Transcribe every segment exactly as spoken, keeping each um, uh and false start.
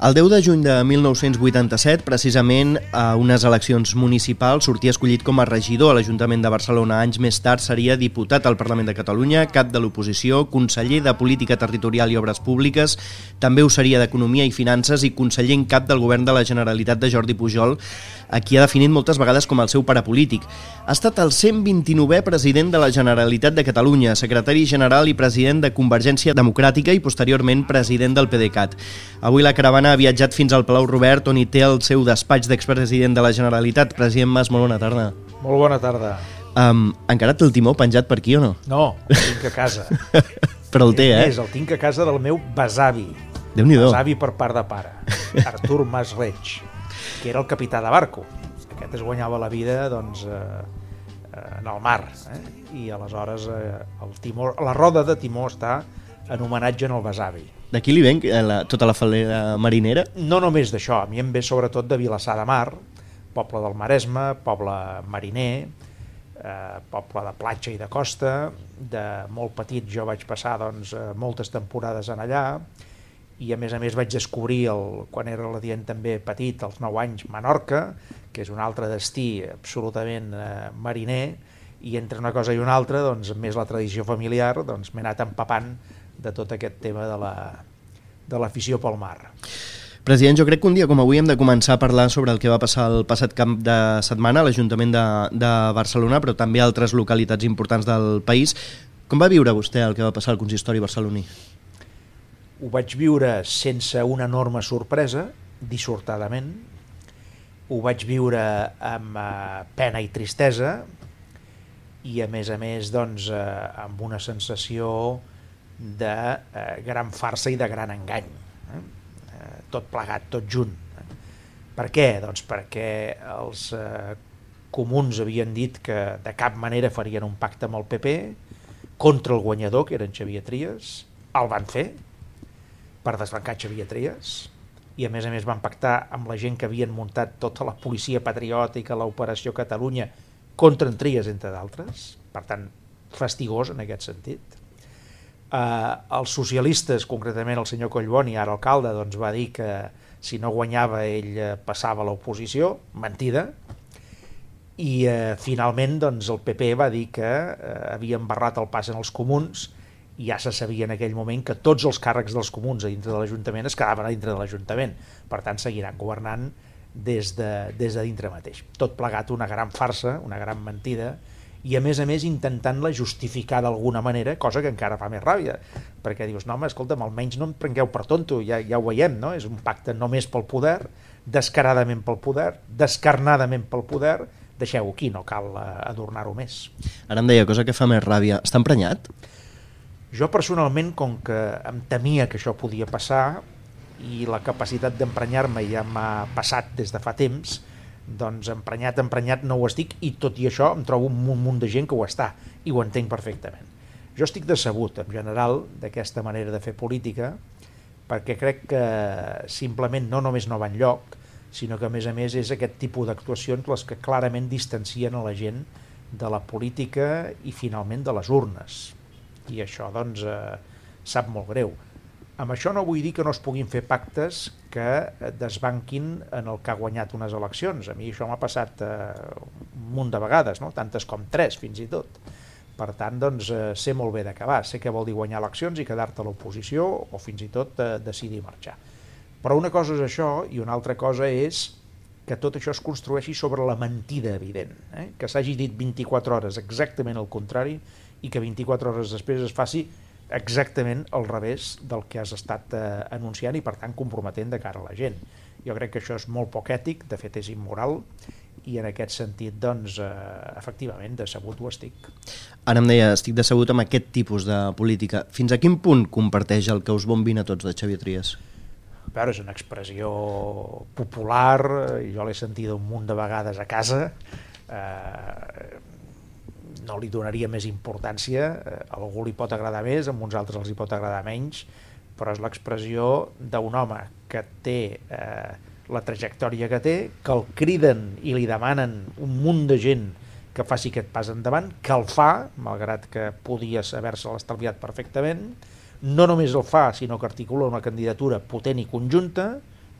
El deu de juny de mil nou-cents vuitanta-set, precisament a unes eleccions municipals, sortia escollit com a regidor a l'Ajuntament de Barcelona. Anys més tard seria diputat al Parlament de Catalunya, cap de l'oposició, conseller de Política Territorial i Obres Públiques, també ho seria d'Economia i Finances i conseller en cap del govern de la Generalitat de Jordi Pujol, a qui ha definit moltes vegades com el seu pare polític. Ha estat el cent vint-i-novè president de la Generalitat de Catalunya, secretari general i president de Convergència Democràtica i posteriorment president del PDeCAT. Avui la caravana ha viatjat fins al Palau Robert, on hi té el seu despatx d'expresident de la Generalitat. President Mas, molt bona tarda. Molt bona tarda. Um, encara té el timó penjat per aquí o no? No, el tinc a casa. Però el té, eh? És, el tinc a casa del meu besavi. Déu-n'hi-do. Besavi per part de pare, Artur Mas Reig, que era el capità de barco. Aquest es guanyava la vida, doncs, eh, en el mar. Eh? I aleshores eh, el timó, la roda de timó està en homenatge al besavi. D'aquí li ven la, tota la falera marinera? No només d'això, a mi em ve sobretot de Vilassar de Mar, poble del Maresme, poble mariner, eh, poble de platja i de costa. De molt petit jo vaig passar doncs, moltes temporades en allà, i a més a més vaig descobrir, el, quan era dient també petit, als nou anys, Menorca, que és un altre destí absolutament eh, mariner, i entre una cosa i una altra, doncs, més la tradició familiar, doncs, m'he anat empapant de tot aquest tema de la de l'afició pel mar. President, jo crec que un dia com avui hem de començar a parlar sobre el que va passar el passat cap de setmana a l'Ajuntament de, de Barcelona, però també a altres localitats importants del país. Com va viure vostè el que va passar al consistori barceloní? Ho vaig viure sense una enorme sorpresa, dissortadament. Ho vaig viure amb eh, pena i tristesa i, a més a més, doncs, eh, amb una sensació de eh, gran farsa i de gran engany. Eh? Eh, tot plegat, tot junt. Eh? Per què? Doncs perquè els eh, comuns havien dit que de cap manera farien un pacte amb el P P contra el guanyador, que era en Xavier Trias. El van fer per desbancar Xavier Trias, i a més a més van pactar amb la gent que havien muntat tota la policia patriòtica, l'Operació Catalunya, contra en Trias, entre d'altres. Per tant, fastigós en aquest sentit. Uh, els socialistes, concretament el senyor Collboni, ara alcalde, doncs va dir que si no guanyava ell passava a l'oposició, mentida, i uh, finalment doncs, el P P va dir que uh, havia embarrat el pas en els comuns, i ja se sabia en aquell moment que tots els càrrecs dels comuns a dintre de l'Ajuntament es quedaven a dintre de l'Ajuntament, per tant seguiran governant des de, des de dintre mateix. Tot plegat una gran farsa, una gran mentida, i a més a més intentant-la justificar d'alguna manera, cosa que encara fa més ràbia, perquè dius, no home, escolta'm, almenys no em prengueu per tonto, ja, ja ho veiem, no? És un pacte només pel poder, descaradament pel poder, descarnadament pel poder, deixeu-ho aquí, no cal adornar-ho més. Ara em deia cosa que fa més ràbia, està emprenyat? Jo personalment, com que em temia que això podia passar, i la capacitat d'emprenyar-me ja m'ha passat des de fa temps, doncs emprenyat, emprenyat no ho estic, i tot i això em trobo un munt de gent que ho està, i ho entenc perfectament. Jo estic decebut, en general, d'aquesta manera de fer política, perquè crec que simplement no només no va enlloc, sinó que a més a més és aquest tipus d'actuacions les que clarament distancien a la gent de la política i finalment de les urnes. I això, doncs, eh, sap molt greu. Amb això no vull dir que no es puguin fer pactes que desbanquin en el que ha guanyat unes eleccions. A mi això m'ha passat eh, un munt de vegades, no? Tantes com tres, fins i tot. Per tant, doncs, eh, sé molt bé d'acabar. Sé què vol dir guanyar eleccions i quedar-te a l'oposició o fins i tot eh, decidir marxar. Però una cosa és això i una altra cosa és que tot això es construeixi sobre la mentida evident. Eh? Que s'hagi dit vint-i-quatre hores exactament el contrari i que vint-i-quatre hores després es faci exactament al revés del que has estat eh, anunciant i per tant comprometent de cara a la gent. Jo crec que això és molt poc ètic, de fet és immoral, i en aquest sentit, doncs, eh, efectivament, decebut ho estic. Ara em deia, estic decebut amb aquest tipus de política. Fins a quin punt comparteix el que us bombin a tots de Xavier Trias? A veure, és una expressió popular, jo l'he sentida un munt de vegades a casa, eh, no li donaria més importància, a algú li pot agradar més, a uns altres els hi pot agradar menys, però és l'expressió d'un home que té eh, la trajectòria que té, que el criden i li demanen un munt de gent que faci aquest pas endavant, que el fa, malgrat que podia haver-se estalviat perfectament, no només el fa, sinó que articula una candidatura potent i conjunta,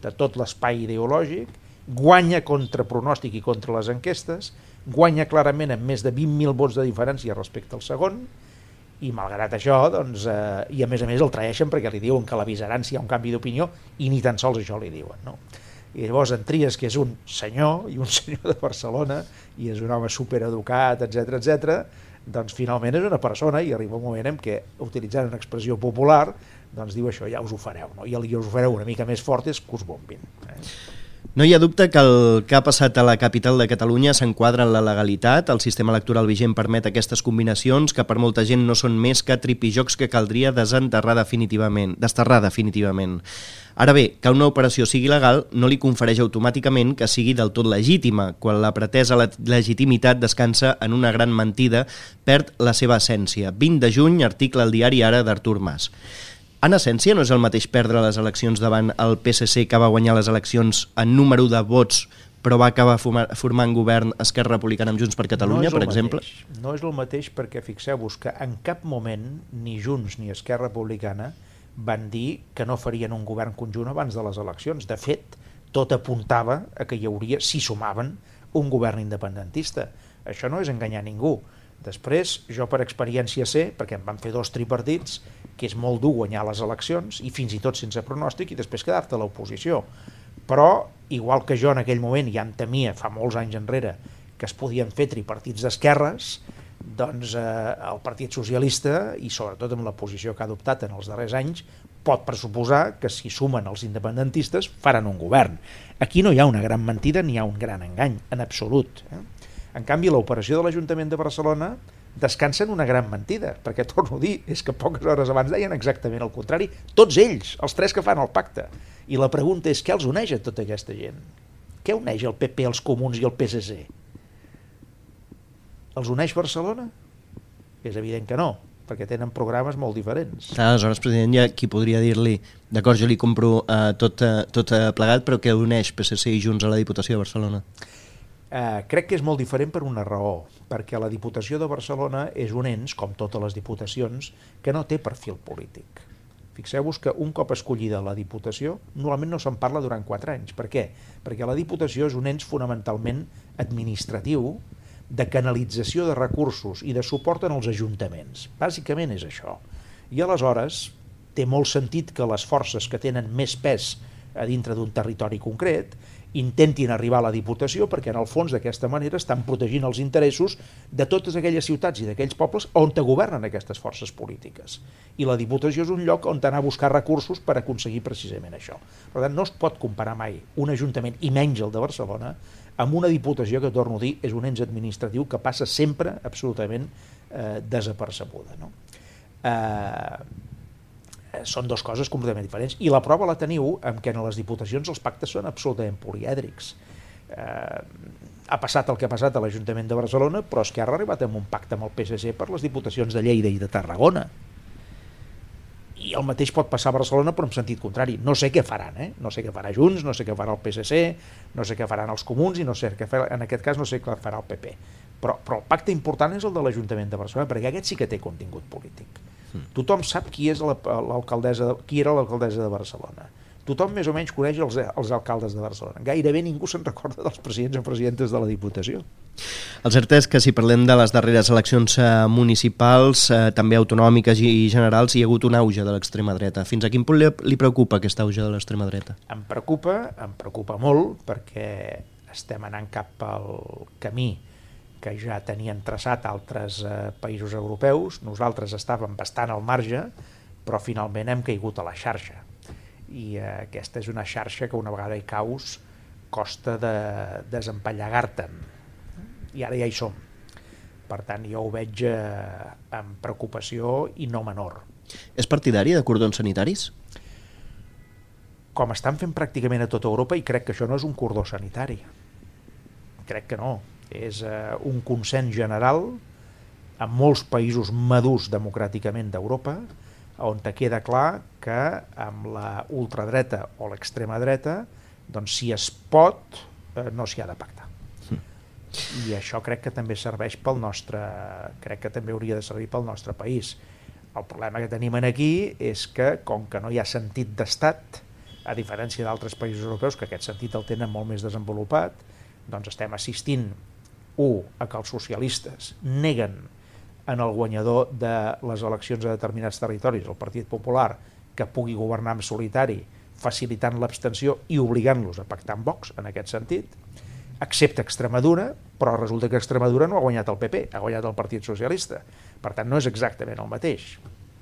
de tot l'espai ideològic, guanya contra pronòstic i contra les enquestes, guanya clarament amb més de vint mil vots de diferència respecte al segon, i malgrat això, doncs, eh, i a més a més el traeixen perquè li diuen que l'avisaran si hi ha un canvi d'opinió, i ni tan sols això li diuen, no? I llavors en Trias, que és un senyor, i un senyor de Barcelona, i és un home supereducat, etcètera, etcètera, doncs finalment és una persona, i arriba un moment en què, utilitzant una expressió popular, doncs diu això, ja us ho fareu, no? I el que us ho fareu una mica més fort és que us bombin. Eh? No hi ha dubte que el que ha passat a la capital de Catalunya s'enquadra en la legalitat. El sistema electoral vigent permet aquestes combinacions que per molta gent no són més que tripijocs que caldria desenterrar definitivament, desterrar definitivament. Ara bé, que una operació sigui legal no li confereix automàticament que sigui del tot legítima. Quan la pretesa legitimitat descansa en una gran mentida, perd la seva essència. vint de juny, article al diari Ara d'Artur Mas. En essència, no és el mateix perdre les eleccions davant el P S C que va guanyar les eleccions en número de vots però va acabar formant govern Esquerra Republicana amb Junts per Catalunya, no per exemple? Mateix. No és el mateix perquè fixeu-vos que en cap moment ni Junts ni Esquerra Republicana van dir que no farien un govern conjunt abans de les eleccions. De fet, tot apuntava a que hi hauria, si sumaven, un govern independentista. Això no és enganyar ningú. Després, jo per experiència sé, perquè em van fer dos tripartits, que és molt dur guanyar les eleccions, i fins i tot sense pronòstic, i després quedar-te a l'oposició. Però, igual que jo en aquell moment ja em temia, fa molts anys enrere, que es podien fer tripartits d'esquerres, doncs eh, el Partit Socialista, i sobretot amb la posició que ha adoptat en els darrers anys, pot pressuposar que si sumen els independentistes faran un govern. Aquí no hi ha una gran mentida ni hi ha un gran engany, en absolut. Eh? En canvi, l'operació de l'Ajuntament de Barcelona descansa en una gran mentida, perquè, torno a dir, és que poques hores abans deien exactament el contrari, tots ells, els tres que fan el pacte. I la pregunta és, què els uneix a tota aquesta gent? Què uneix el P P, els Comuns i el P S C? Els uneix Barcelona? És evident que no, perquè tenen programes molt diferents. Aleshores, president, hi ha qui podria dir-li, d'acord, jo li compro eh, tot, eh, tot eh, plegat, però què uneix P S C i Junts a la Diputació de Barcelona? Eh, crec que és molt diferent per una raó, perquè la Diputació de Barcelona és un ens, com totes les diputacions, que no té perfil polític. Fixeu-vos que un cop escollida la Diputació, normalment no se'n parla durant quatre anys. Per què? Perquè la Diputació és un ens fonamentalment administratiu, de canalització de recursos i de suport en els ajuntaments. Bàsicament és això. I aleshores té molt sentit que les forces que tenen més pes a dintre d'un territori concret intentin arribar a la Diputació, perquè en el fons d'aquesta manera estan protegint els interessos de totes aquelles ciutats i d'aquells pobles on te governen aquestes forces polítiques. I la Diputació és un lloc on anar a buscar recursos per aconseguir precisament això. Per tant, no es pot comparar mai un ajuntament, i menys el de Barcelona, amb una Diputació que, torno a dir, és un ens administratiu que passa sempre absolutament eh, desapercebuda. No? Eh... Són dues coses completament diferents. I la prova la teniu en què en les diputacions els pactes són absolutament polièdrics. Eh, ha passat el que ha passat a l'Ajuntament de Barcelona, però Esquerra ha arribat amb un pacte amb el P S C per les diputacions de Lleida i de Tarragona. I el mateix pot passar a Barcelona, però en sentit contrari. No sé què faran, eh? No sé què farà Junts, no sé què farà el P S C, no sé què faran els Comuns i no sé què farà, en aquest cas no sé què farà el P P. Però, però el pacte important és el de l'Ajuntament de Barcelona, perquè aquest sí que té contingut polític. Tothom sap qui és l'alcaldessa, qui era l'alcaldessa de Barcelona. Tothom més o menys coneix els, els alcaldes de Barcelona. Gairebé ningú se'n recorda dels presidents o presidentes de la Diputació. El cert és que si parlem de les darreres eleccions eh, municipals, eh, també autonòmiques i, i generals, hi ha hagut un auge de l'extrema dreta. Fins a quin punt li, li preocupa aquest auge de l'extrema dreta? Em preocupa, em preocupa molt, perquè estem anant cap al camí que ja tenien traçat altres eh, països europeus. Nosaltres estàvem bastant al marge, però finalment hem caigut a la xarxa. I eh, aquesta és una xarxa que una vegada hi caus costa de desempallegar-te'n. I ara ja hi som. Per tant, jo ho veig eh, amb preocupació i no menor. És partidari de cordons sanitaris? Com estan fent pràcticament a tota Europa, i crec que això no és un cordó sanitari. Crec que no. És eh, un consens general en molts països madurs democràticament d'Europa, on te queda clar que amb la ultradreta o l'extrema dreta, doncs si es pot, eh, no s'hi ha de pactar. Mm. I això crec que també serveix pel nostre, crec que també hauria de servir pel nostre país. El problema que tenim aquí és que, com que no hi ha sentit d'estat, a diferència d'altres països europeus que aquest sentit el tenen molt més desenvolupat, doncs estem assistint, u, a que els socialistes neguen en el guanyador de les eleccions a determinats territoris, el Partit Popular, que pugui governar en solitari, facilitant l'abstenció i obligant-los a pactar amb Vox, en aquest sentit, excepte Extremadura, però resulta que Extremadura no ha guanyat el P P, ha guanyat el Partit Socialista. Per tant, no és exactament el mateix.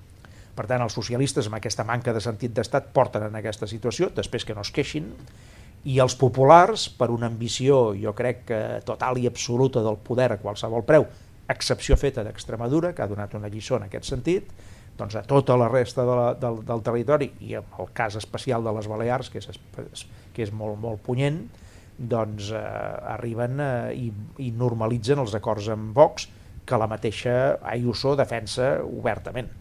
Per tant, els socialistes, amb aquesta manca de sentit d'estat, porten en aquesta situació, després que no es queixin, i els populars, per una ambició, jo crec que total i absoluta del poder a qualsevol preu, excepció feta d'Extremadura, que ha donat una lliçó en aquest sentit, doncs a tota la resta de la, del, del territori, i en el cas especial de les Balears, que és, que és molt, molt punyent, doncs eh, arriben eh, i, i normalitzen els acords amb Vox, que la mateixa Ayuso defensa obertament.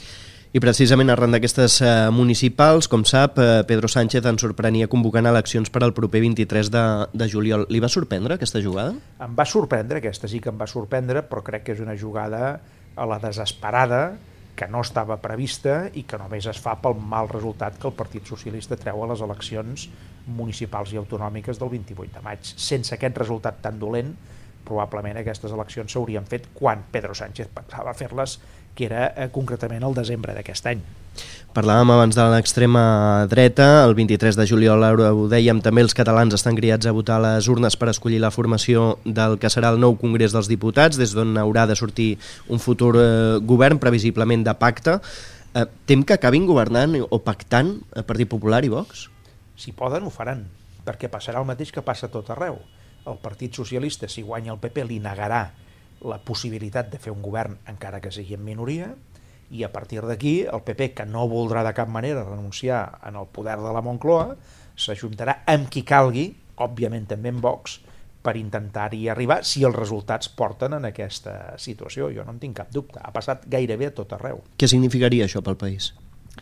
I precisament arran d'aquestes eh, municipals, com sap, eh, Pedro Sánchez ens sorprenia convocant eleccions per al proper vint-i-tres de, de juliol. Li va sorprendre aquesta jugada? Em va sorprendre, aquesta sí que em va sorprendre, però crec que és una jugada a la desesperada, que no estava prevista i que només es fa pel mal resultat que el Partit Socialista treu a les eleccions municipals i autonòmiques del vint-i-vuit de maig. Sense aquest resultat tan dolent, probablement aquestes eleccions s'haurien fet quan Pedro Sánchez pensava fer-les, que era eh, concretament el desembre d'aquest any. Parlàvem abans de l'extrema dreta, el vint-i-tres de juliol ho dèiem, també els catalans estan cridats a votar a les urnes per escollir la formació del que serà el nou Congrés dels Diputats, des d'on haurà de sortir un futur eh, govern, previsiblement de pacte. Eh, tem que acabin governant o pactant el Partit Popular i Vox? Si poden, ho faran, perquè passarà el mateix que passa a tot arreu. El Partit Socialista, si guanya el P P, li negarà la possibilitat de fer un govern encara que sigui en minoria, i a partir d'aquí el P P, que no voldrà de cap manera renunciar en el poder de la Moncloa, s'ajuntarà amb qui calgui, òbviament també amb Vox, per intentar-hi arribar si els resultats porten en aquesta situació. Jo no en tinc cap dubte. Ha passat gairebé a tot arreu. Què significaria això pel país?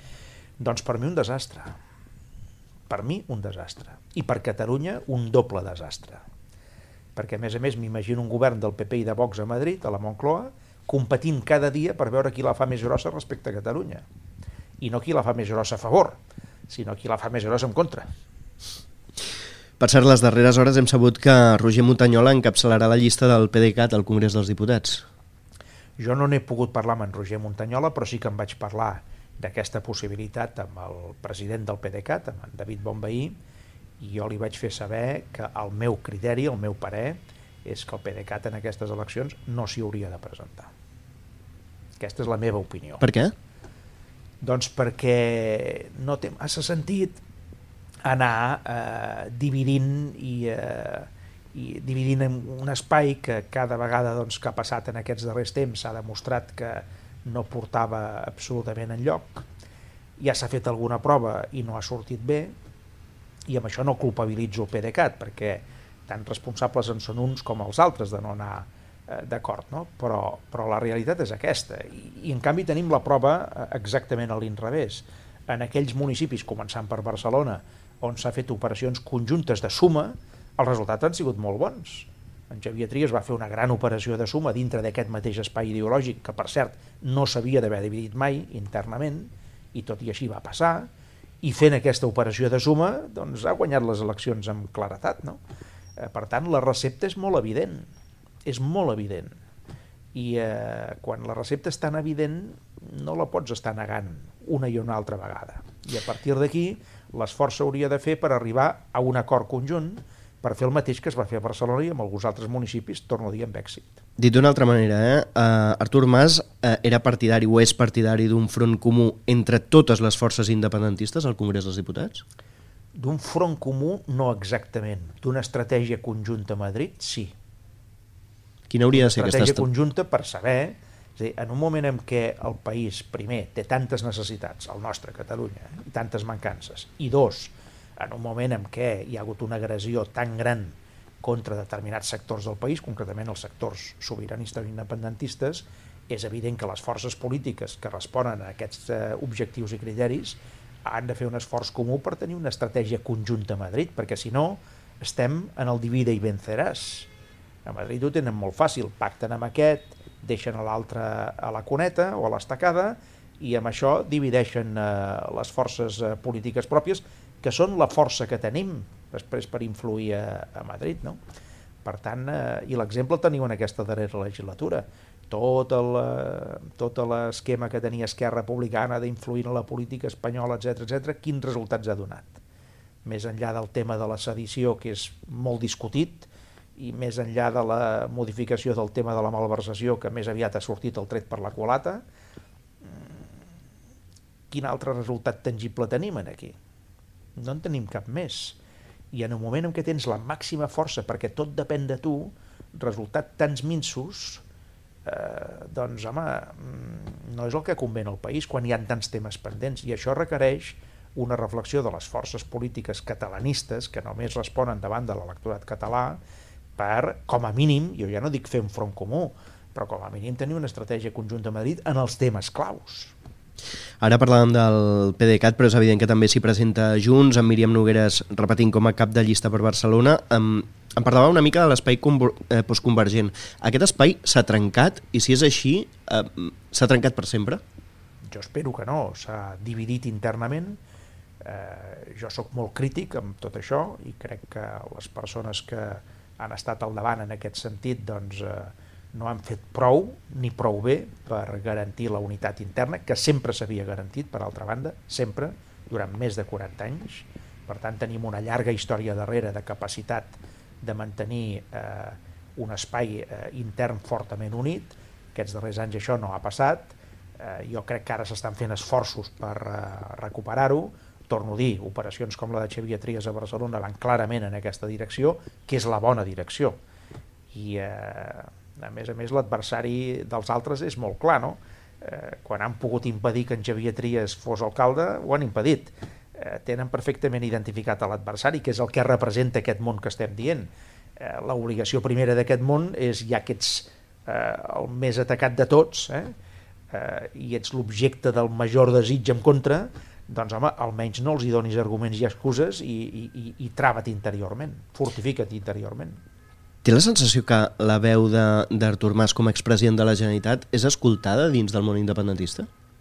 Doncs per mi un desastre. Per mi un desastre. I per Catalunya un doble desastre. Perquè a més a més m'imagino un govern del P P i de Vox a Madrid, a la Moncloa, competint cada dia per veure qui la fa més grossa respecte a Catalunya. I no qui la fa més grossa a favor, sinó qui la fa més grossa en contra. Per cert, les darreres hores hem sabut que Roger Montañola encapçalarà la llista del P D C A T al Congrés dels Diputats. Jo no n'he pogut parlar amb en Roger Montañola, però sí que em vaig parlar d'aquesta possibilitat amb el president del P D C A T, amb en David Bonvehí, i jo li vaig fer saber que el meu criteri, el meu parer, és que el P D C A T en aquestes eleccions no s'hi hauria de presentar. Aquesta és la meva opinió. Per què? Doncs perquè no té massa sentit anar eh, dividint i, eh, i dividint en un espai que cada vegada doncs, que ha passat en aquests darrers temps s'ha demostrat que no portava absolutament enlloc. Ja s'ha fet alguna prova i no ha sortit bé, i amb això no culpabilitzo el P D C A T, perquè tan responsables en són uns com els altres de no anar eh, d'acord, no? Però, però la realitat és aquesta, I, i en canvi tenim la prova exactament a l'inrevés. En aquells municipis, començant per Barcelona, on s'ha fet operacions conjuntes de suma, els resultats han sigut molt bons. En Xavier Trias va fer una gran operació de suma dintre d'aquest mateix espai ideològic, que per cert no s'havia d'haver dividit mai internament, i tot i així va passar, i fent aquesta operació de suma doncs ha guanyat les eleccions amb claretat, no? Eh, per tant, la recepta és molt evident, és molt evident, i eh, quan la recepta és tan evident no la pots estar negant una i una altra vegada, i a partir d'aquí l'esforç s'hauria de fer per arribar a un acord conjunt per fer el mateix que es va fer a Barcelona i amb alguns altres municipis, torno a dir, amb èxit. Dit d'una altra manera, eh? Uh, Artur Mas uh, era partidari o és partidari d'un front comú entre totes les forces independentistes al Congrés dels Diputats? D'un front comú no exactament, d'una estratègia conjunta a Madrid, sí. Quina hauria de ser aquesta estratègia conjunta per saber, és a dir, en un moment en què el país, primer, té tantes necessitats, el nostre, Catalunya, i tantes mancances, i dos, en un moment en què hi ha hagut una agressió tan gran contra determinats sectors del país, concretament els sectors sobiranistes i independentistes, és evident que les forces polítiques que responen a aquests eh, objectius i criteris han de fer un esforç comú per tenir una estratègia conjunta a Madrid, perquè si no estem en el divide i venceràs. A Madrid ho tenen molt fàcil, pacten amb aquest, deixen a l'altre a la cuneta o a l'estacada, i amb això divideixen eh, les forces eh, polítiques pròpies, que que són la força que tenim després per influir a, a Madrid, no? Per tant, eh, i l'exemple el teniu en aquesta darrera legislatura. Tot el, eh, tot l'esquema que tenia Esquerra Republicana d'influir en la política espanyola, etcètera, etcètera, quins resultats ha donat? Més enllà del tema de la sedició, que és molt discutit, i més enllà de la modificació del tema de la malversació, que més aviat ha sortit el tret per la culata, quin altre resultat tangible tenim aquí? No en tenim cap més. I en el moment en què tens la màxima força, perquè tot depèn de tu, resultat tants minsos, eh, doncs, home, no és el que convé al país quan hi ha tants temes pendents, i això requereix una reflexió de les forces polítiques catalanistes, que només responen davant de l'electorat català, per, com a mínim, jo ja no dic fer un front comú, però com a mínim tenir una estratègia conjunta a Madrid en els temes claus. Ara parlàvem del PDeCAT, però és evident que també s'hi presenta Junts, amb Míriam Nogueras repetint com a cap de llista per Barcelona. Em, em parlava una mica de l'espai eh, postconvergent. Aquest espai s'ha trencat, i si és així, eh, s'ha trencat per sempre? Jo espero que no, s'ha dividit internament. Eh, jo sóc molt crític amb tot això, i crec que les persones que han estat al davant en aquest sentit, doncs, eh, no han fet prou, ni prou bé, per garantir la unitat interna, que sempre s'havia garantit, per altra banda, sempre, durant més de quaranta anys. Per tant, tenim una llarga història darrere de capacitat de mantenir eh, un espai eh, intern fortament unit. Aquests darrers anys això no ha passat. Eh, jo crec que ara s'estan fent esforços per eh, recuperar-ho. Torno a dir, operacions com la de Xavier Trias a Barcelona van clarament en aquesta direcció, que és la bona direcció. I... Eh, a més a més, l'adversari dels altres és molt clar, no? Eh, quan han pogut impedir que en Xavier Trias fos alcalde, ho han impedit. Eh, tenen perfectament identificat a l'adversari, que és el que representa aquest món que estem dient. Eh, l'obligació primera d'aquest món és, ja que ets eh, el més atacat de tots, eh, eh, i ets l'objecte del major desig en contra, doncs, home, almenys no els hi donis arguments i excuses i, i, i, i trava-'t interiorment, fortifica't interiorment. Té la sensació que la veu d'Artur Mas com a expresident de la Generalitat és escoltada dins del món independentista?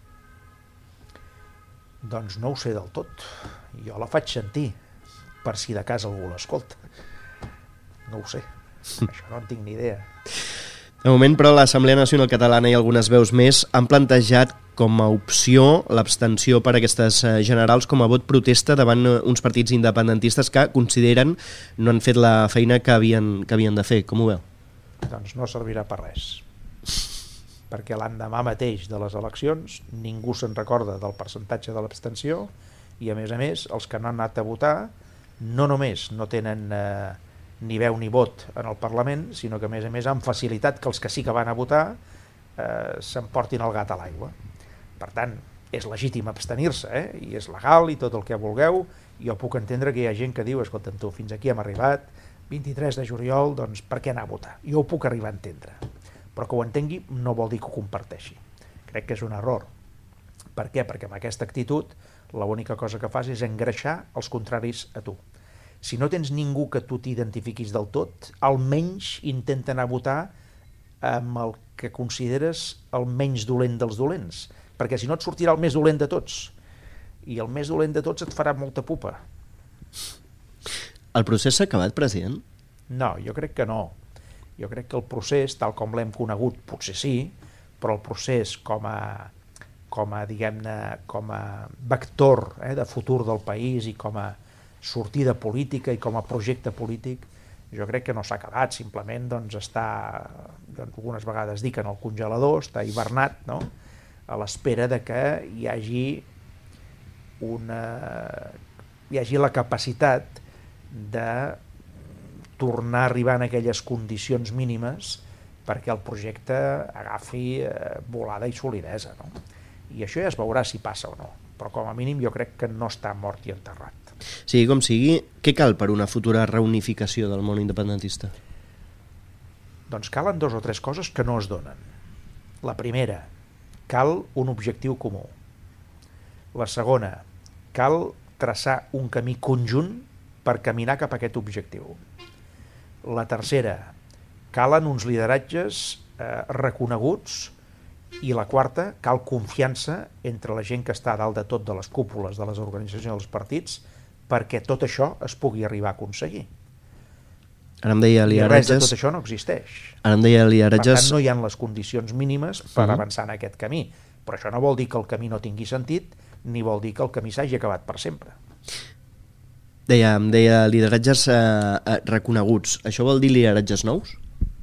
Doncs no ho sé del tot. Jo la faig sentir, per si de cas algú l'escolta. No ho sé. Això no en tinc ni idea. De moment, però, l'Assemblea Nacional Catalana i algunes veus més han plantejat com a opció l'abstenció per aquestes generals com a vot protesta davant uns partits independentistes que consideren no han fet la feina que havien, que havien de fer. Com ho veu? Doncs no servirà per res. Perquè l'endemà mateix de les eleccions ningú se'n recorda del percentatge de l'abstenció i, a més a més, els que no han anat a votar no només no tenen eh, ni veu ni vot en el Parlament, sinó que, a més a més, han facilitat que els que sí que van a votar eh, s'emportin el gat a l'aigua. Per tant, és legítim abstenir-se, eh? I és legal i tot el que vulgueu. Jo puc entendre que hi ha gent que diu, escolta'm tu, fins aquí hem arribat, vint-i-tres de juliol, doncs per què anar a votar? Jo ho puc arribar a entendre. Però que ho entengui no vol dir que ho comparteixi. Crec que és un error. Per què? Perquè amb aquesta actitud l'única cosa que fas és engreixar els contraris a tu. Si no tens ningú que tu t'identifiquis del tot, almenys intenta anar a votar amb el que consideres el menys dolent dels dolents, perquè si no et sortirà el més dolent de tots, i el més dolent de tots et farà molta pupa. El procés s'ha acabat, president? No, jo crec que no. Jo crec que el procés, tal com l'hem conegut, potser sí, però el procés com a, com a diguem-ne, com a vector eh, de futur del país i com a sortida política i com a projecte polític, jo crec que no s'ha acabat, simplement doncs, està, doncs, algunes vegades dic en el congelador, està hivernat, no?, a l'espera de que hi hagi una, hi hagi la capacitat de tornar a arribar en aquelles condicions mínimes perquè el projecte agafi eh, volada i solidesa, no? I això ja es veurà si passa o no, però com a mínim jo crec que no està mort i enterrat. Sigui com sigui, què cal per una futura reunificació del món independentista? Doncs calen dos o tres coses que no es donen. La primera, cal un objectiu comú. La segona, cal traçar un camí conjunt per caminar cap a aquest objectiu. La tercera, calen uns lideratges eh, reconeguts, i la quarta, cal confiança entre la gent que està a dalt de tot de les cúpules de les organitzacions i dels partits perquè tot això es pugui arribar a aconseguir. Ara em deia I res de tot això no existeix. Ara em deia Per tant, no hi ha les condicions mínimes per uh -huh. avançar en aquest camí. Però això no vol dir que el camí no tingui sentit, ni vol dir que el camí s'hagi acabat per sempre. Deia, em deia lideratges eh, eh, reconeguts. Això vol dir lideratges nous?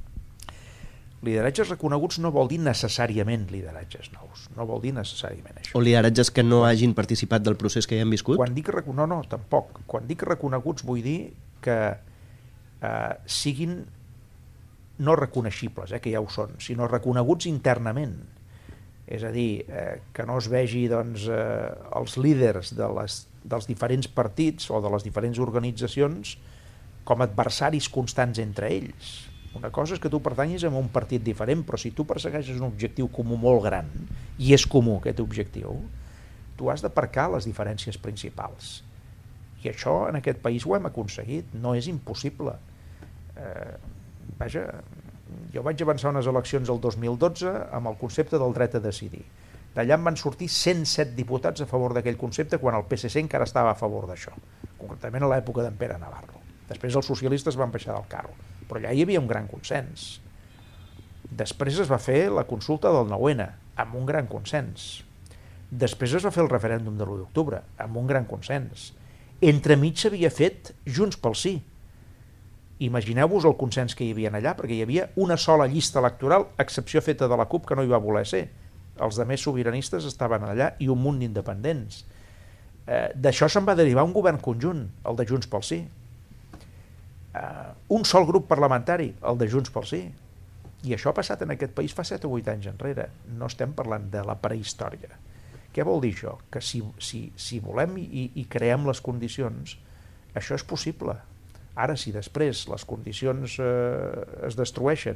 Lideratges reconeguts no vol dir necessàriament lideratges nous. No vol dir necessàriament això. O lideratges que no hagin participat del procés que hi han viscut? Quan dic recon... No, no, tampoc. Quan dic reconeguts vull dir que eh, siguin no reconeixibles, eh, que ja ho són, sinó reconeguts internament. És a dir, eh, que no es vegi doncs, eh, els líders de les, dels diferents partits o de les diferents organitzacions com adversaris constants entre ells. Una cosa és que tu pertanyis a un partit diferent, però si tu persegueixes un objectiu comú molt gran, i és comú aquest objectiu, tu has d'aparcar les diferències principals. I això en aquest país ho hem aconseguit, no és impossible. Eh, vaja, jo vaig avançar unes eleccions el dos mil dotze amb el concepte del dret a decidir. D'allà en van sortir cent set diputats a favor d'aquell concepte quan el P S C encara estava a favor d'això, concretament a l'època d'en Pere Navarro. Després els socialistes van baixar del carro, però allà hi havia un gran consens. Després es va fer la consulta del nou ene, amb un gran consens. Després es va fer el referèndum de l'u d'octubre, amb un gran consens. Entremig s'havia fet Junts pel Sí. Imagineu-vos el consens que hi havia allà, perquè hi havia una sola llista electoral, a excepció feta de la CUP, que no hi va voler ser. Els altres sobiranistes estaven allà i un munt d'independents. Eh, D'això se'n va derivar un govern conjunt, el de Junts pel Sí. Uh, un sol grup parlamentari, el de Junts pel Sí. I això ha passat en aquest país fa set o vuit anys enrere. No estem parlant de la prehistòria. Què vol dir això? Que si, si, si volem i, i creem les condicions, això és possible. Ara, si després les condicions eh, es destrueixen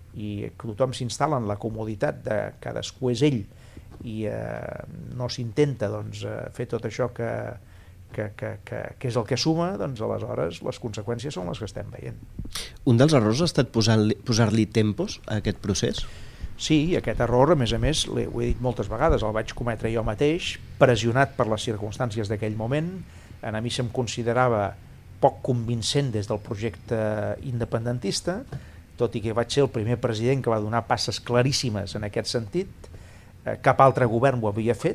i tothom s'instal·la en la comoditat de cadascú és ell i eh, no s'intenta doncs, fer tot això que Que, que, que, que és el que suma, doncs aleshores les conseqüències són les que estem veient. Un dels errors ha estat posar-li posar-li tempos a aquest procés? Sí, aquest error, a més a més, ho he dit moltes vegades, el vaig cometre jo mateix, pressionat per les circumstàncies d'aquell moment. A mi se'm considerava poc convincent des del projecte independentista, tot i que vaig ser el primer president que va donar passes claríssimes en aquest sentit. Cap altre govern ho havia fet,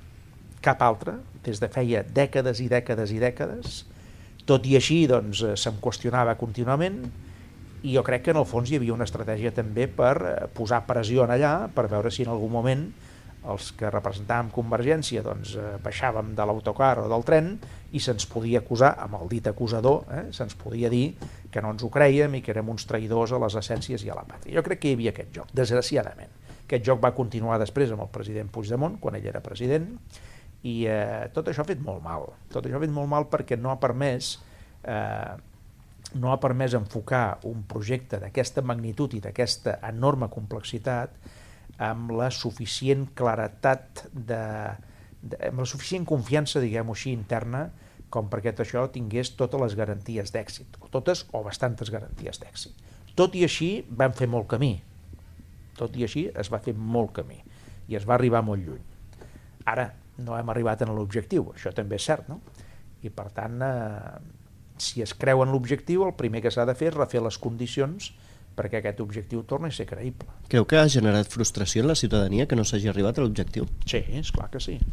cap altre, des de feia dècades i dècades i dècades. Tot i així, doncs, se'm qüestionava contínuament i jo crec que en el fons hi havia una estratègia també per posar pressió en allà, per veure si en algun moment els que representàvem Convergència doncs, baixàvem de l'autocar o del tren i se'ns podia acusar, amb el dit acusador, eh, se'ns podia dir que no ens ho crèiem i que érem uns traïdors a les essències i a la pàtria. Jo crec que hi havia aquest joc, desgraciadament. Aquest joc va continuar després amb el president Puigdemont, quan ell era president, i eh, tot això ha fet molt mal. Tot això ha fet molt mal perquè no ha permès eh, no ha permès enfocar un projecte d'aquesta magnitud i d'aquesta enorme complexitat amb la suficient claretat de, de, amb la suficient confiança, diguem-ho així, interna, com perquè això tingués totes les garanties d'èxit, o totes o bastantes garanties d'èxit. Tot i així vam fer molt camí. Tot i així es va fer molt camí i es va arribar molt lluny. Ara, no hem arribat a l'objectiu, això també és cert, no? I per tant, eh, si es creu en l'objectiu, el primer que s'ha de fer és refer les condicions perquè aquest objectiu torni a ser creïble. Creu que ha generat frustració en la ciutadania que no s'hagi arribat a l'objectiu? Sí, és clar que sí.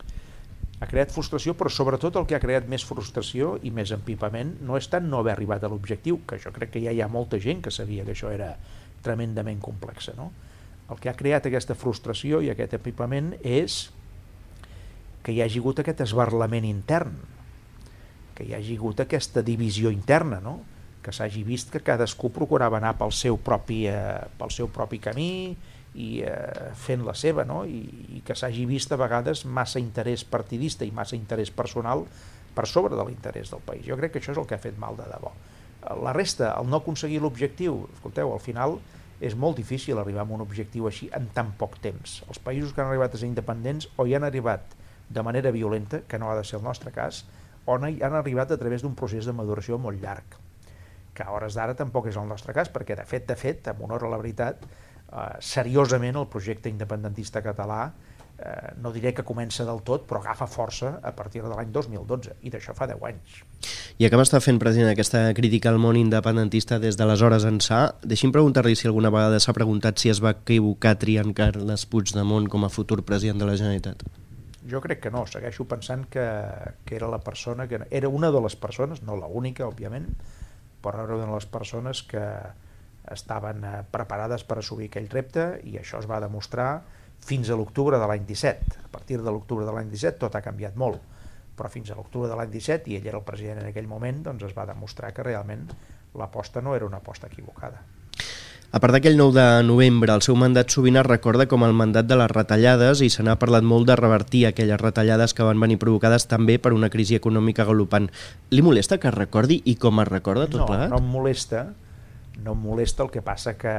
Ha creat frustració, però sobretot el que ha creat més frustració i més empipament no és tant no haver arribat a l'objectiu, que jo crec que ja hi ha molta gent que sabia que això era tremendament complex, no? El que ha creat aquesta frustració i aquest empipament és que hi hagi hagut aquest esbarlament intern, que hi hagi hagut aquesta divisió interna, no? Que s'hagi vist que cadascú procurava anar pel seu propi, eh, pel seu propi camí i eh, fent la seva, no? I, i que s'hagi vist a vegades massa interès partidista i massa interès personal per sobre de l'interès del país. Jo crec que això és el que ha fet mal de debò. La resta, el no aconseguir l'objectiu, escolteu, al final és molt difícil arribar a un objectiu així en tan poc temps. Els països que han arribat a ser independents o hi han arribat de manera violenta, que no ha de ser el nostre cas, o han arribat a través d'un procés de maduració molt llarg, que a hores d'ara tampoc és el nostre cas, perquè de fet, de fet, amb honor a la veritat, eh, seriosament el projecte independentista català eh, no diré que comença del tot, però agafa força a partir de l'any dos mil dotze, i d'això fa deu anys. I acaba estar fent present aquesta crítica al món independentista des d'aleshores ençà. Deixi'm preguntar-li si alguna vegada s'ha preguntat si es va equivocar triant Carles Puigdemont com a futur president de la Generalitat. Jo crec que no, segueixo pensant que, que era la persona, que era una de les persones, no la única, òbviament, però era una de les persones que estaven preparades per assumir aquell repte, i això es va demostrar fins a l'octubre de l'any disset. A partir de l'octubre de l'any disset tot ha canviat molt, però fins a l'octubre de l'any disset, i ell era el president en aquell moment, doncs es va demostrar que realment l'aposta no era una aposta equivocada. A part d'aquell nou de novembre, el seu mandat sovint es recorda com el mandat de les retallades, i se n'ha parlat molt de revertir aquelles retallades que van venir provocades també per una crisi econòmica galopant. Li molesta que es recordi i com es recorda tot no, plegat? No, no em molesta, no em molesta, el que passa que,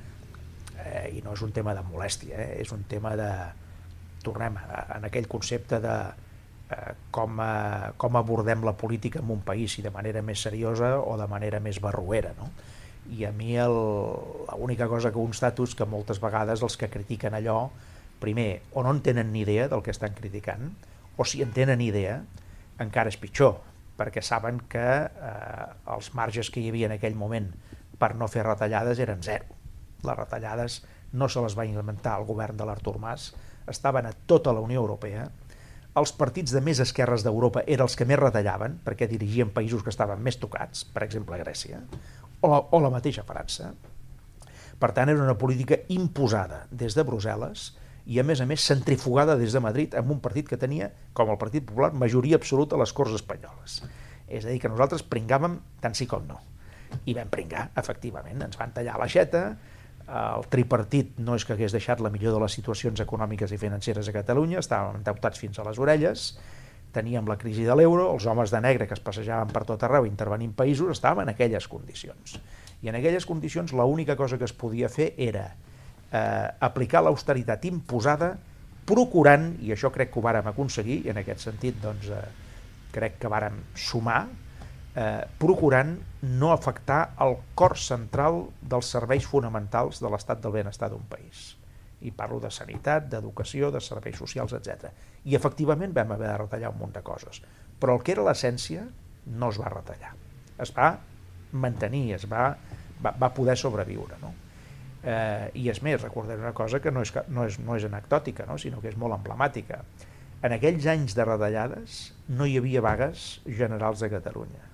eh, i no és un tema de molèstia, eh, és un tema de, tornem a, en aquell concepte de eh, com, eh, com abordem la política en un país, si de manera més seriosa o de manera més barroera, no? I a mi l'única cosa que constato és que moltes vegades els que critiquen allò, primer, o no en tenen ni idea del que estan criticant, o si en tenen idea, encara és pitjor, perquè saben que eh, els marges que hi havia en aquell moment per no fer retallades eren zero. Les retallades no se les va inventar el govern de l'Artur Mas, estaven a tota la Unió Europea, els partits de més esquerres d'Europa eren els que més retallaven, perquè dirigien països que estaven més tocats, per exemple Grècia, o la, o la mateixa França. Per tant, era una política imposada des de Brussel·les i, a més a més, centrifugada des de Madrid amb un partit que tenia, com el Partit Popular, majoria absoluta a les Corts Espanyoles. És a dir, que nosaltres pringàvem tant sí com no. I vam pringar, efectivament, ens van tallar l'aixeta, el tripartit no és que hagués deixat la millor de les situacions econòmiques i financeres a Catalunya, estàvem endeutats fins a les orelles, teníem la crisi de l'euro, els homes de negre que es passejaven per tot arreu intervenint països estàvem en aquelles condicions. I en aquelles condicions l'única cosa que es podia fer era eh, aplicar l'austeritat imposada, procurant, i això crec que ho vàrem aconseguir, i en aquest sentit doncs, eh, crec que vàrem sumar, eh, procurant no afectar el cor central dels serveis fonamentals de l'estat del benestar d'un país. I parlo de sanitat, d'educació, de serveis socials, etcètera. I efectivament vam haver de retallar un munt de coses. Però el que era l'essència no es va retallar. Es va mantenir, es va, va, va poder sobreviure. No? Eh, I és més, recordaré una cosa que no és, no és, no és anecdòtica, no? Sinó que és molt emblemàtica. En aquells anys de retallades no hi havia vagues generals a Catalunya.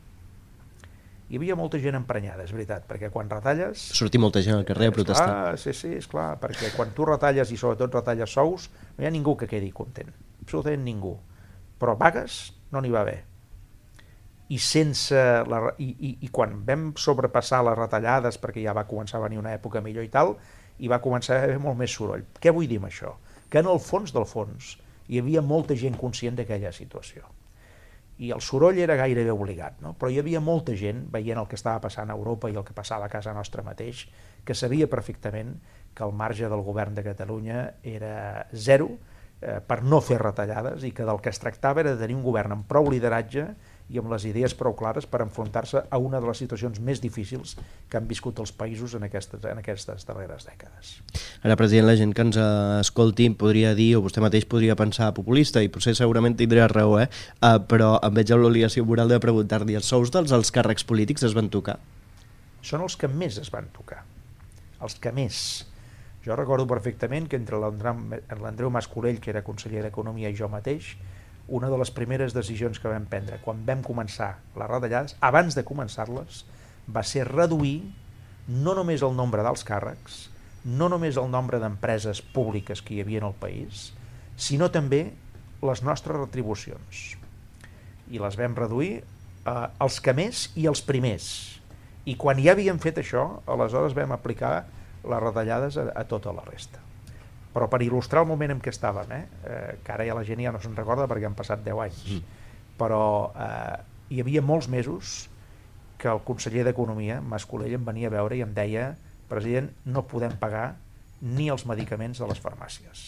Hi havia molta gent emprenyada, és veritat, perquè quan retalles... Sortir molta gent al carrer a protestar. Clar, sí, sí, és clar, perquè quan tu retalles i sobretot retalles sous, no hi ha ningú que quedi content, absolutament ningú. Però vagues no n'hi va haver. I, sense la, i, i, i quan vam sobrepassar les retallades, perquè ja va començar a venir una època millor i tal, hi va començar a haver molt més soroll. Què vull dir amb això? Que en el fons del fons hi havia molta gent conscient d'aquella situació. I el soroll era gairebé obligat, no? Però hi havia molta gent, veient el que estava passant a Europa i el que passava a casa nostra mateix, que sabia perfectament que el marge del govern de Catalunya era zero eh, per no fer retallades i que del que es tractava era de tenir un govern amb prou lideratge i amb les idees prou clares per enfrontar-se a una de les situacions més difícils que han viscut els països en aquestes, en aquestes darreres dècades. Ara, president, la gent que ens escolti podria dir, o vostè mateix podria pensar populista, i potser segurament tindrà raó, eh? Uh, però em veig amb l'obligació moral de preguntar-li, els sous dels alts càrrecs polítics es van tocar? Són els que més es van tocar, els que més. Jo recordo perfectament que entre l'Andreu Mas-Colell, que era conseller d'Economia, i jo mateix, una de les primeres decisions que vam prendre quan vam començar les retallades, abans de començar-les, va ser reduir no només el nombre d'alts càrrecs, no només el nombre d'empreses públiques que hi havia en el país, sinó també les nostres retribucions. I les vam reduir eh, els que més i els primers. I quan ja havíem fet això, aleshores vam aplicar les retallades a, a tota la resta. Però per il·lustrar el moment en què estàvem, eh, eh, que ara ja la gent ja no se'n recorda perquè han passat deu anys, mm. però eh, hi havia molts mesos que el conseller d'Economia, Mas-Colell, em venia a veure i em deia: president, no podem pagar ni els medicaments de les farmàcies.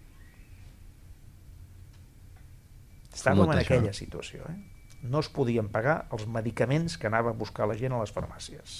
Estàvem en aquella situació, eh? No es podien pagar els medicaments que anava a buscar la gent a les farmàcies.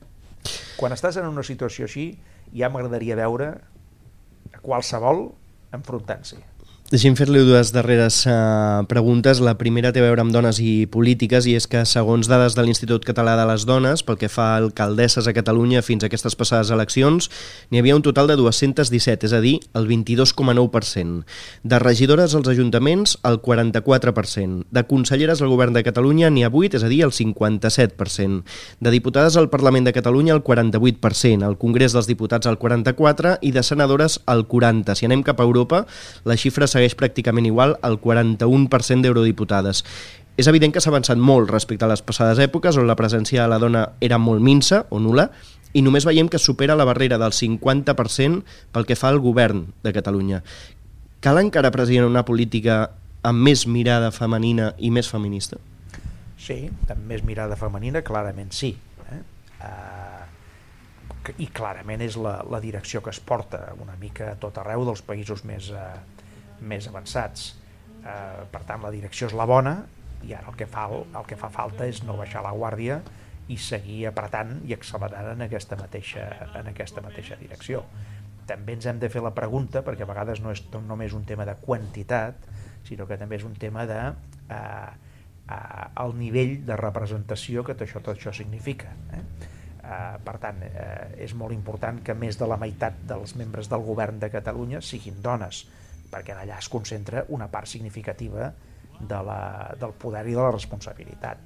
Quan estàs en una situació així, ja m'agradaria veure a qualsevol enfrontant-s'hi. Deixem fer-li dues darreres uh, preguntes. La primera té a veure amb dones i polítiques, i és que, segons dades de l'Institut Català de les Dones, pel que fa a alcaldesses a Catalunya fins a aquestes passades eleccions, n'hi havia un total de dues-centes disset, és a dir, el vint-i-dos coma nou per cent. De regidores als ajuntaments, el quaranta-quatre per cent. De conselleres al govern de Catalunya n'hi ha vuit, és a dir, el cinquanta-set per cent. De diputades al Parlament de Catalunya, el quaranta-vuit per cent. Al Congrés dels Diputats, el quaranta-quatre per cent. I de senadores, el quaranta per cent. Si anem cap a Europa, la xifra segueix pràcticament igual al quaranta-un per cent d'eurodiputades. És evident que s'ha avançat molt respecte a les passades èpoques, on la presència de la dona era molt minsa o nul·la, i només veiem que supera la barrera del cinquanta per cent pel que fa al govern de Catalunya. Cal encara, president, una política amb més mirada femenina i més feminista? Sí, amb més mirada femenina, clarament sí. Eh? Uh, I clarament és la, la direcció que es porta una mica a tot arreu dels països més... Uh, més avançats. Eh, per tant, la direcció és la bona, i ara el que fa, el que fa falta és no baixar la guàrdia i seguir apretant i accelerant en aquesta mateixa, en aquesta mateixa direcció. També ens hem de fer la pregunta, perquè a vegades no és només un tema de quantitat, sinó que també és un tema de eh, eh, el nivell de representació que tot això, tot això significa. Eh? Eh, per tant, eh, és molt important que més de la meitat dels membres del govern de Catalunya siguin dones, perquè allà es concentra una part significativa de la, del poder i de la responsabilitat.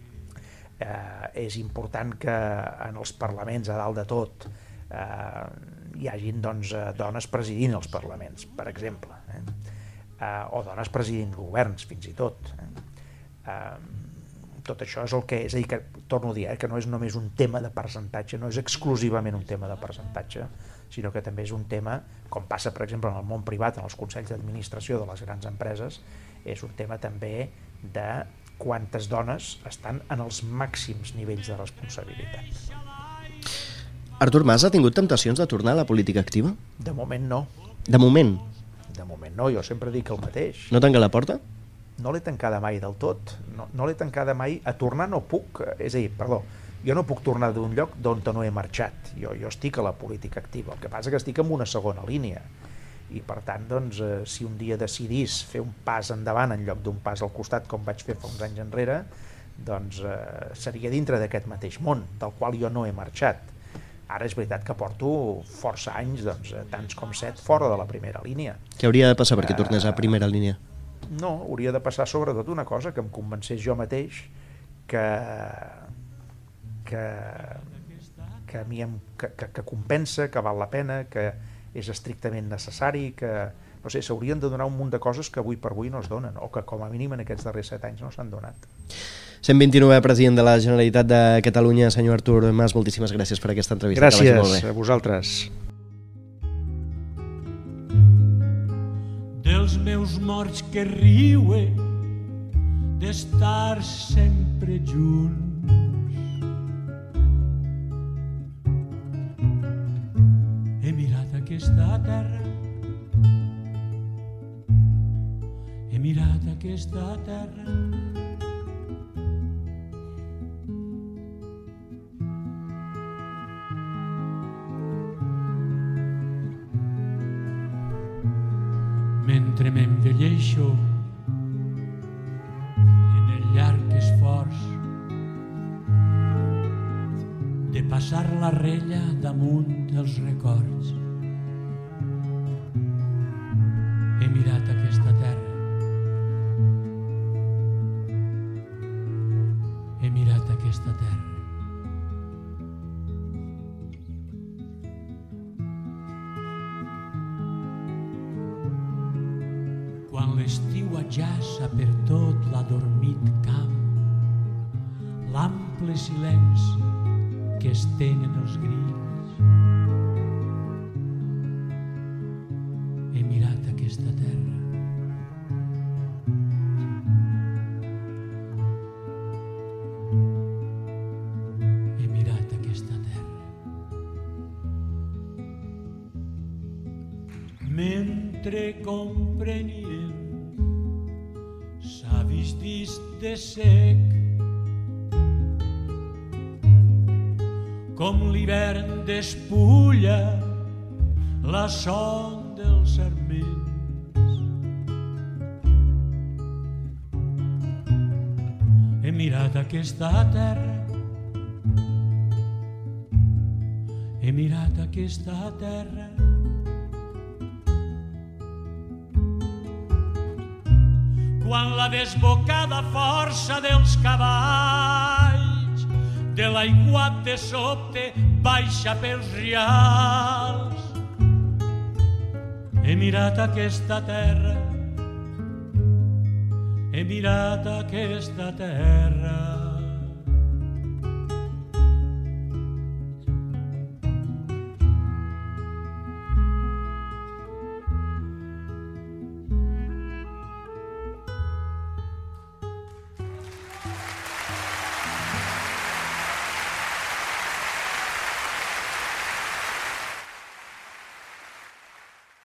Eh, és important que en els parlaments, a dalt de tot, eh, hi hagin doncs, dones presidint els parlaments, per exemple, eh? Eh, o dones presidint governs, fins i tot. Eh? Eh, tot això és el que és, a dir, que, torno a dir, eh, que no és només un tema de percentatge, no és exclusivament un tema de percentatge, sinó que també és un tema, com passa per exemple en el món privat, en els consells d'administració de les grans empreses, és un tema també de quantes dones estan en els màxims nivells de responsabilitat. Artur Mas ha tingut temptacions de tornar a la política activa? De moment no. De moment? De moment no, jo sempre dic el mateix. No tanca la porta? No l'he tancada mai del tot, no, no l'he tancada mai, a tornar no puc, és a dir, perdó, jo no puc tornar d'un lloc d'on no he marxat, jo, jo estic a la política activa, el que passa que estic en una segona línia, i per tant, doncs, eh, si un dia decidís fer un pas endavant en lloc d'un pas al costat, com vaig fer fa uns anys enrere, doncs eh, seria dintre d'aquest mateix món, del qual jo no he marxat. Ara és veritat que porto força anys, doncs, tants com set, fora de la primera línia. Què hauria de passar perquè tornés a primera línia? No, hauria de passar sobretot una cosa, que em convencés jo mateix que que, que a mi em, que, que, que compensa, que val la pena, que és estrictament necessari, que no sé, s'haurien de donar un munt de coses que avui per avui no es donen, o que com a mínim en aquests darrers set anys no s'han donat. cent vint-i-novè president de la Generalitat de Catalunya, senyor Artur Mas, moltíssimes gràcies per aquesta entrevista. Gràcies a vosaltres. Dels meus morts que riuen d'estar sempre junts, he mirat aquesta terra, he mirat aquesta terra, mentre m'envelleixo en el llarg esforç de passar la rella damunt dels records. He mirat aquesta terra, he mirat aquesta terra. Quan l'estiu ajaça per tot l'adormit camp, l'ample silenci que es tenen els grills, he mirat aquesta terra. He mirat aquesta terra. Mentre comprenien savis dits de sec, com l'hivern despulla la son del sarment, mirat aquesta terra, he mirat aquesta terra, quan la desbocada força dels cavalls de l'aiguat de sobte baixa pels rials. He mirat aquesta terra, he mirat aquesta terra.